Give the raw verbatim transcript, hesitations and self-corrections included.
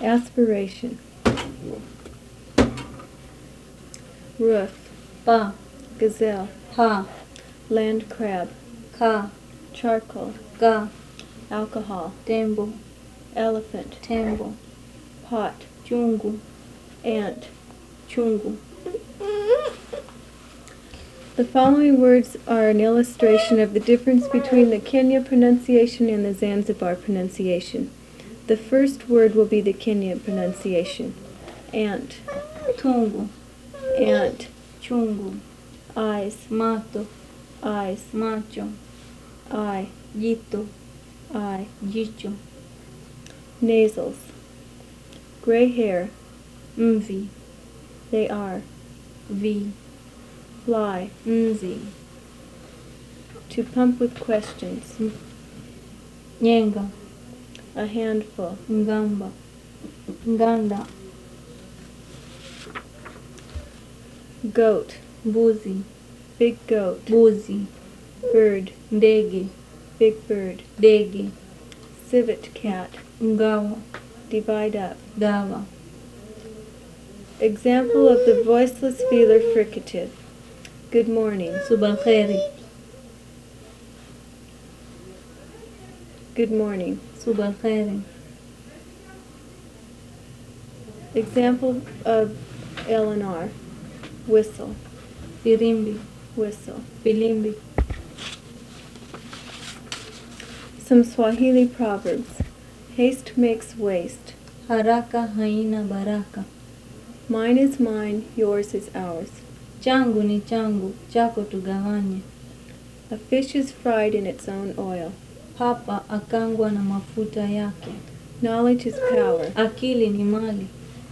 Aspiration. Roof. Pa, Gazelle. ha, Land crab. ka, Charcoal. ga, Alcohol. tembo, Elephant. tembo, Pot. chungu, Ant. chungu. The following words are an illustration of the difference between the Kenya pronunciation and the Zanzibar pronunciation. The first word will be the Kenya pronunciation. Ant. Tungu, Ant. chungu, Eyes. mato, Eyes. macho, Eye. jito, Eye. jicho, Nasals. Gray hair. mvi, They are. vi, Fly. nzi, To pump with questions. nyenga, A handful. ngamba, nganda, Goat. mbuzi, Big goat. buzi, Bird. ndege, Big bird. dege, Civet cat. ngawa, Divide up. dawa. Example of the voiceless velar fricative. Good morning. Subalkheri, Good morning. subalkheri. Example of L and R. Whistle. Firimbi, Whistle. filimbi. Some Swahili proverbs. Haste makes waste. Haraka haina baraka. Mine is mine, yours is ours. Changu ni changu, chako tugawanye. A fish is fried in its own oil. Papa akangwa na mafuta yake. Knowledge is power. Akili ni mali.